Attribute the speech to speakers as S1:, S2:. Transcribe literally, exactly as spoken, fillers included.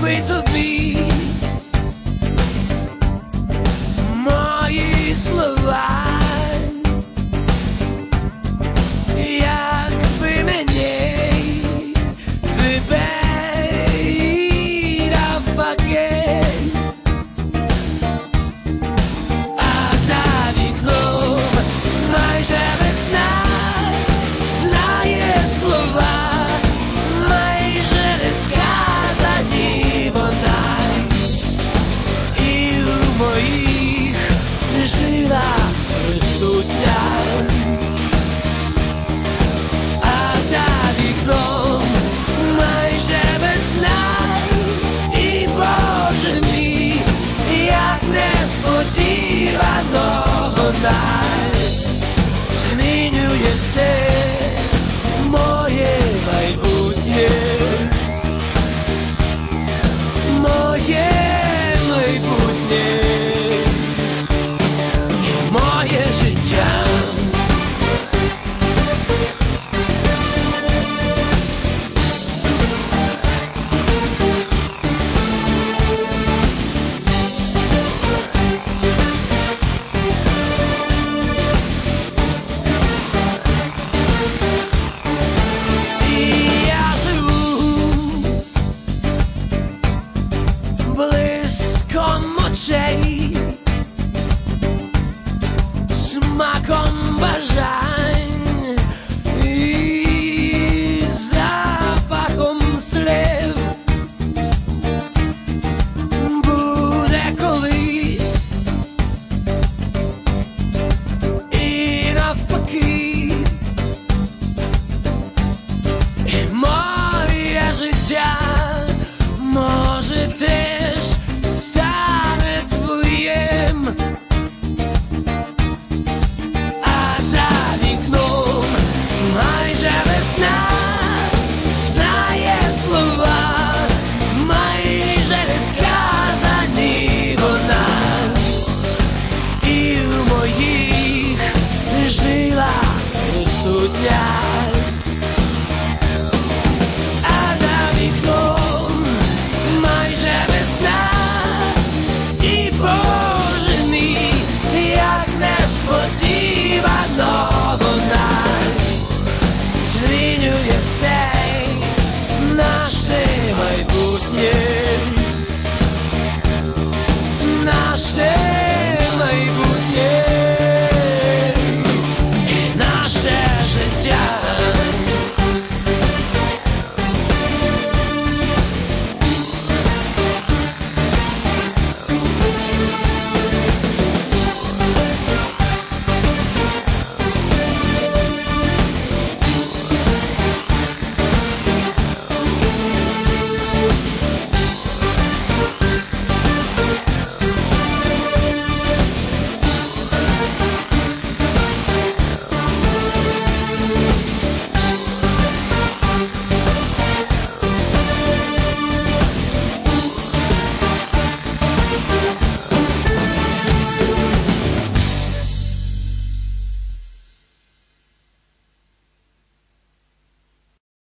S1: якби тобі мої слова, якби мені тепер навпаки, а за вікном майже весна знає слова, майже не сказані вона, і в моїх жилах присутня. А за вікном майже весна, і Боже мій, як несподівано вона змінює все моє майбутнє, моє майбутнє і моє життя. Смаком бажань і запахом слів буде колись і навпаки, і моє життя може теж стане твоїм. Майже весна знає слова, майже не сказані вона, і в моїх жилах присутня. А за вікном майже весна, і Боже мій, як несподівано вона змінює все наше майбутнє.